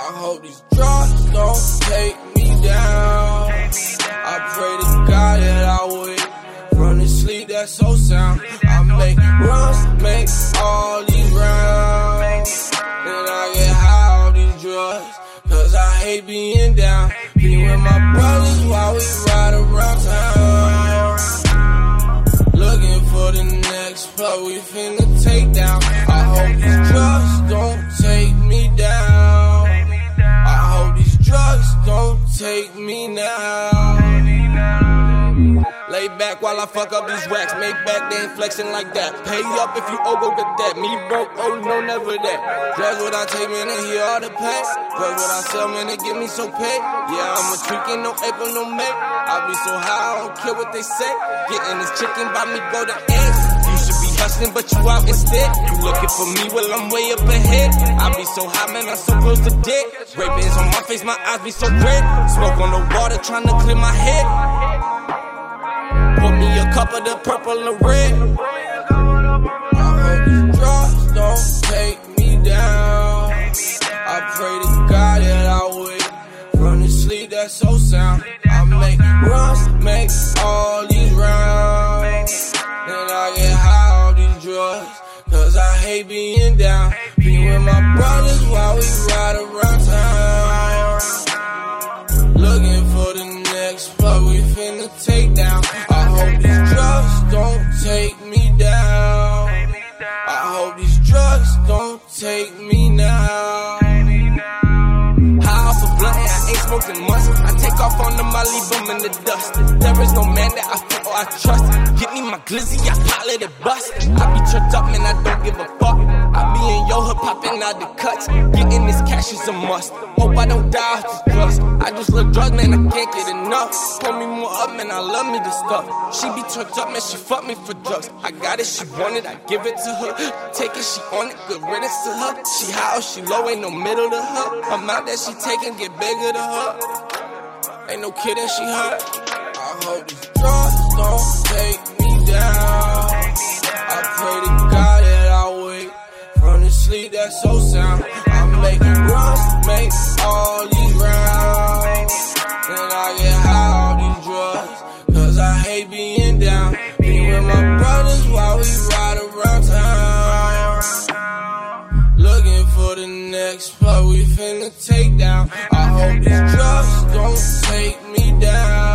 I hope these drugs don't take me down. I pray to God that I wake from this sleep that's so sound. I make runs, make all these rounds. Then I get high on these drugs, cause I hate being down. Be with my brothers while we ride around town. Looking for the next plug we finna take down. I hope these drugs don't take me down. I hope these drugs don't take me now. Lay back while I fuck up these racks. Make back, they ain't flexing like that. Pay up if you owe, go get that. Me broke, oh no, never that. Drugs what I take, man, and hear all the pay. Drugs what I sell, man, they get me so paid. Yeah, I'm a tweaking, no April, no May. I be so high, I don't care what they say. Getting this chicken by me, go to eggs. You should be hustling, but you out instead. You looking for me, well, I'm way up ahead. I be so high, man, I'm so close to dead. Ray Bans on my face, my eyes be so red. Smoke on the water, trying to clear my head. Put me a cup of the purple and red. I hope these drugs don't take me down. I pray to God that I wake from the sleep that's so sound. I make runs, make all these rounds. Then I get high on these drugs, cause I hate being down. Be with my brothers while we ride around town. Looking for the next plug we finna take down. I hope these drugs don't take me down. I hope these drugs don't take me now. High off a blunt and I ain't smoking months. I take off on them, I leave them in the dust. There is no man that I feel or I trust. Get me my glizzy, I pilot it bust. I be tripped up, man, I don't give a fuck. I be in yo hood popping out the cuts. Getting this cash is a must. Hope I don't die off these drugs. I just love drugs, man, I can't get enough. Pull me more up, man, I love me this stuff. She be turned up, man, she fuck me for drugs. I got it, she want it, I give it to her. Take it, she on it, good riddance to her. She high or she low, ain't no middle to her. Amount that she taking get bigger to her. Ain't no kidding, she hurt. I hope these drugs don't take me down. I pray to God that I wake from the sleep that's so sound. I make runs, make all these rounds. Then I get high on these drugs, cause I hate being down. Be with my brothers while we ride around town. Looking for the next plug we finna take down. I hope these drugs don't take me down.